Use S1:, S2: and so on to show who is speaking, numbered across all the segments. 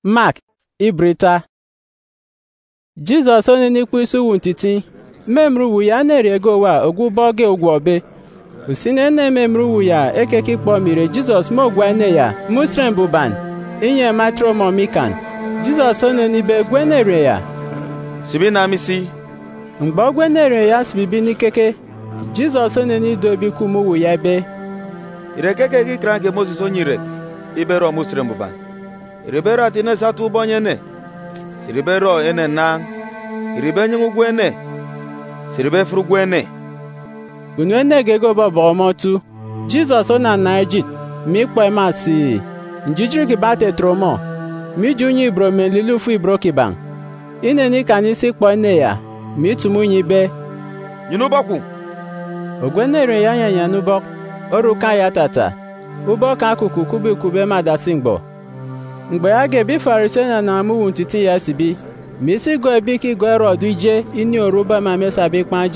S1: Mark ibrita Jizọs onye n'ikpu isi wu ntiti memru wu ya na-eriego wa ogwuboge ogwobe usine na memru wu ya ekeki kpọmire Jizọs mogwa ne ya musrem buban inye matro momikan Jizọs onye n'ibe gwenere ya
S2: sibi na misi
S1: mgbe ogwenere ya sibibi n'ikeke Jizọs onye n'idobi kumu wu ya ebe
S2: irekeke gị kranke Moses onyire ibero musrem buban iribero atine satu bonyene siribero ene na iribe nyungwe ene siribe frugwe ene
S1: bunu ene gego bobo motu Jizọs ona na ejit mi kpo emasi njijiri ki bate tromo mi junyi ibro melilufu ibro kiban ine ni kanisi kpo ene ya mi tumunyi be
S2: nyinubokwu
S1: ogwenere ya nyanya nubok oruka ya tata ubok akuku kube kube madasingbo mgbe a ga-ebi Farisee na amụwu ntiti ya sibi misi go ebiki go Herod ije ini oruba ma mesabi kwa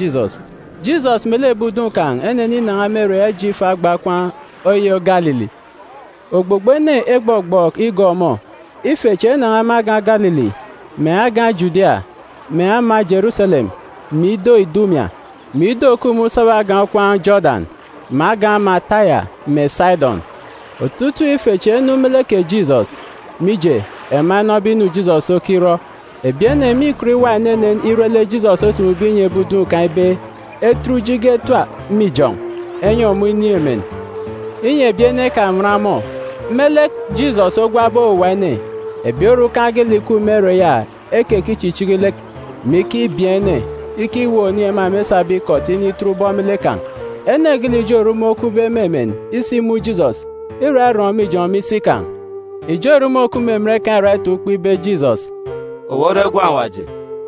S1: Jizọs melebudu kan eneni na mere ya ji fa gbakwa oyo Galili ogbogbo ne egbogbok igomo ifeche na amaga Galili me aga Judea me ama Jerusalem mi do Idumia mi do kumu sawa ga kwa Jordan ma ga Mataya me Sidon otutu ifeche nu meleke Jizọs mije emano binu Jizọs okiro ebiene mi kriwa nenen irele Jizọs otu binye budu kan ebe etrujige twa mijon enyo mu ni emen inye biene ka mramo melek Jizọs ogwabo wane ebioru ka geliku mere ya ekekichichigilek miki biene iki wo ni ema mesabi kotini trubo melekan ene gilijoru mokube memen isi mu Jizọs ira ron mijon misikan ijorumoku memre kan right ukwu ibe Jizọs
S2: oworegwu awaje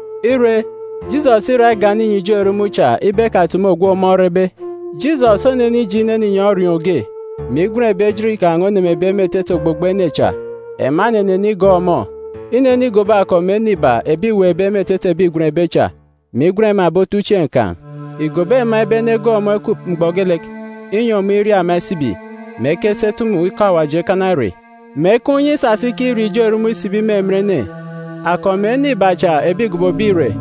S1: ire Jizọs ire gani ijorumucha ibe katumogwo morebe Jizọs oneni jineni nyori oge migre bejri ka ngone mebe meteto gbogbo necha emanene ni gomo ineni goba komeniba ebi webe metete bigre becha migre mabotuche nkan igobe ma ebe ne gomo ekup mgbogelek inyo miri amasibi mekesetumu ikawaje kanari mekunyi sasiki rijorumu sibi memrene akomeni bacha ebigubo bire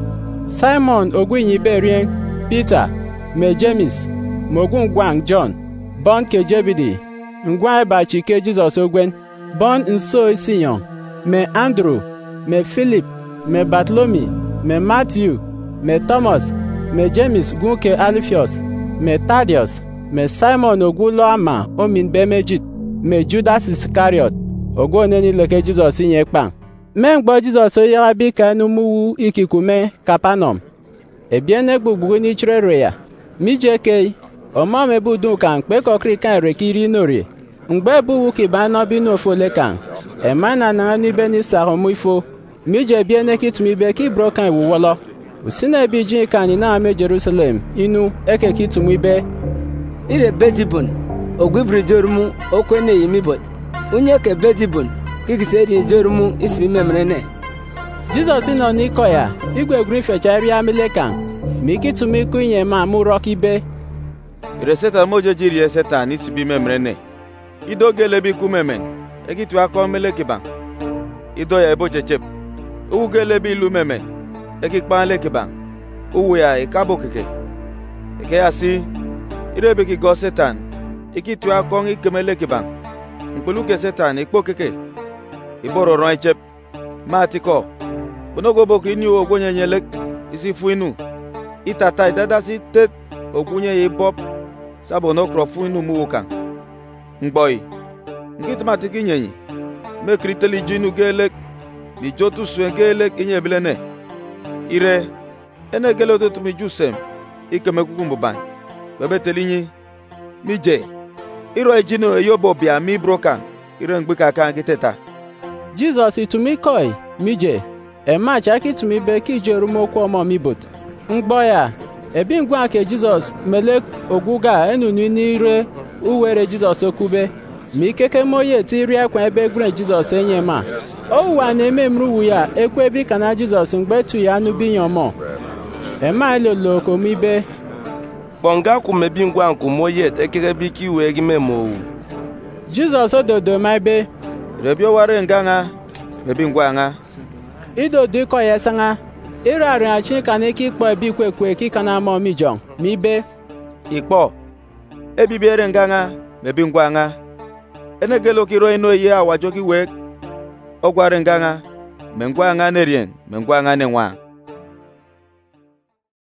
S1: Simon ogwinyi berien Peter me James mogun gwang John bon ke Jebedi ngwa bachi ke Jizọs ogwen bon nso Siyon me Andrew me Philip me Bartholomew me Matthew me Thomas me James gun ke Alphaeus me Thaddeus me Simon ogulo ama omin bemejit me Judas Iscariot ogoneni leke Jizọs nye kpan mengbo Jizọs yara bika numuwu ikikume Kapanọm ebiene gbugbu ni chrere ya mijeke ọmọ mebudu kan pe kokri kan rekiri nori ngbe buwu ki bana binu fole kan emana na ni beni saromu ifo mije biene kitumi be ki brokan wuwolo usine bi jin kan na ame Jerusalem inu eke kitumi be
S3: ire bedibun ogwibri jorumu okwene yimibot unye ke bedibun kikiseri jorumu isbi memrene
S1: Jizọs nọ n'iko ya igwe gri fechari amelekan mikitumi kunye ma murokibe
S2: ire setan mojo jiri setan isbi memrene ido gelebi kumemen ekitu akọ melekiban ido ya ebo chechep uwu gelebi ilu memen ekikpan lekiban uwu ya ikabo keke eke ya si irebe ki go setan ikitu akọ ikemelekiban mkpuluke setan ikpo keke iboro ron echep matiko bonogo bokri ni ogwonye nyelek isi fuinu itata idadasi tet ogwonye ibop sabono krofuinu muwokan ngboy ngit matiki nyenyi mekriteli jinu gelek bi jotu suen gelek inye bilene ire ene gelo to tumi jusem ikemekukumbuban bebetelinyi mije iro ejino eyobo bia mi brokan ire ngbika kan giteta
S1: Jizọs itumikoi mije emacha kitumi be ki jorumokwu ọmọ mibot mgbo ya ebi ngwa ke Jizọs melek ogwuga enunu n'ire uwere Jizọs okube ma ikeke moye tiri ekwe ebe gre Jizọs enye ma owuwa na-eme mruwu ya ekwebi ka na Jizọs mgbe tu ya nubinyomọ ema ilolo komibe
S4: bonga kumebi ngwa nkumoye ekeke biki we gime mo
S1: Jizọs ododo maibe
S2: rebio ware nganga me bi ngwa nga
S1: ido du ko ye sanga ira ri achi kana ki po bi kwekwe ki kana mo mi jong mi be
S2: ikpo ebi bere nganga me bi ngwa nga ene gelo ki ro ino ye awajo ki we ogware nganga me ngwa nga ne rien me ngwa nga ne nwa